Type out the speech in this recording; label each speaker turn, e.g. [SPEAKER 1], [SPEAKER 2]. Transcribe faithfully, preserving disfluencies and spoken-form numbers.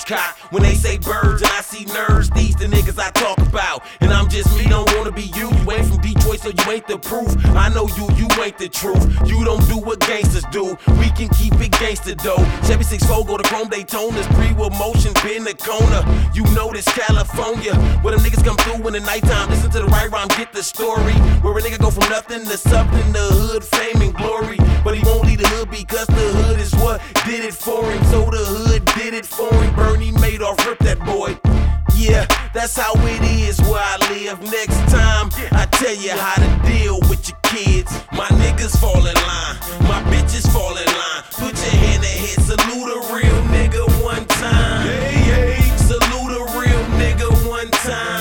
[SPEAKER 1] cocked. When they say birds and I see nerds, these the niggas I talk about. And I'm just me, don't wanna be you. You ain't from Detroit, so you ain't the proof. I know you, you ain't the truth. You don't do what gangsters do. We can keep it gangster though. Chevy six four go to Chrome Daytonas, three-wheel motion, been the corner. You know this California, where them niggas come through in the nighttime. Listen to the right rhyme, get the story. Where a nigga go from nothing to something, the hood, fame and glory. But he won't leave the hood because the hood is what did it for him. So the hood did it for him. Bernie Madoff ripped that boy. Yeah, that's how it is where I live. Next time, I tell you how to deal with your kids. My niggas fall in line, my bitches fall in line. Put your hand ahead, salute a real nigga one time. Hey, hey, salute a real nigga one time.